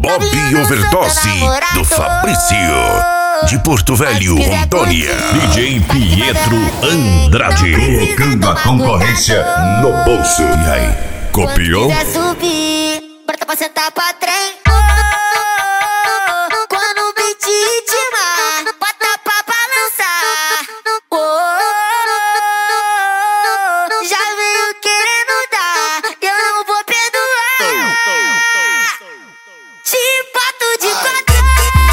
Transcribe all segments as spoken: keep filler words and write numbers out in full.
Bob Overdose do Fabrício, de Porto Velho, Rondônia. D J Pietro Andrade, colocando a concorrência no bolso. E aí, copiou? Se quiser subir, bota pra sentar pra trem. Quando o beat intimar, bota pra balançar. Oh, já veio querendo dar, eu não vou perdoar. Te boto de quatro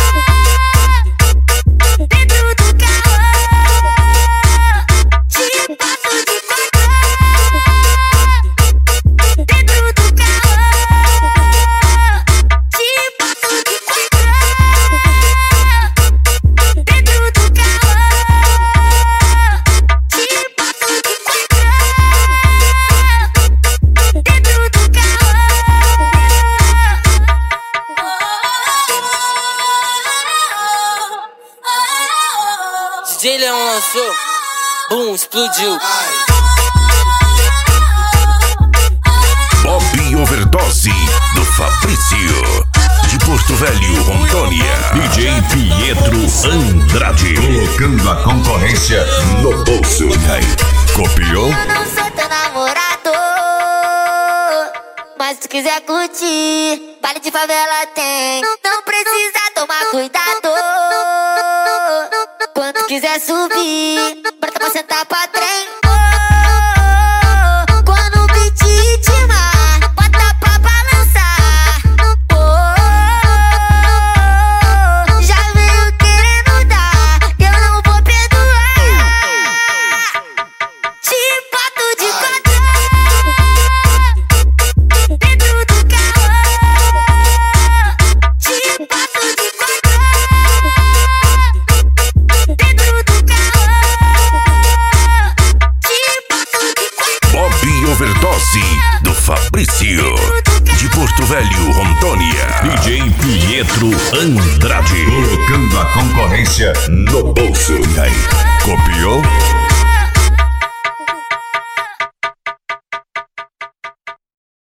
dentro do carro. Te boto de quatro dentro do carro. Te boto de quatro dentro do carro. Te boto de quatro dentro do carro. D J Leão lançou, boom, explodiu. Bob Overdose do Fabrício, de Porto Velho, Rondônia. D J Pietro Andrade, colocando a concorrência no bolso. E aí, copiou? Eu não sou teu namorado, mas se tu quiser curtir, baile de favela tem. Não, não precisa tomar cuidado. Quando quiser subir, bota pra sentar pra trem. Quando o beat intimar, bota pra balançar. Oh, já veio querendo dar, eu não vou perdoar. Te boto de quatro dentro do carro. Te boto de quatro dentro do carro. Te boto de quatro Bob Overdose do Fabrício, de Porto Velho, Rondônia. D J Pietro Andrade, colocando a concorrência no bolso. E aí, copiou?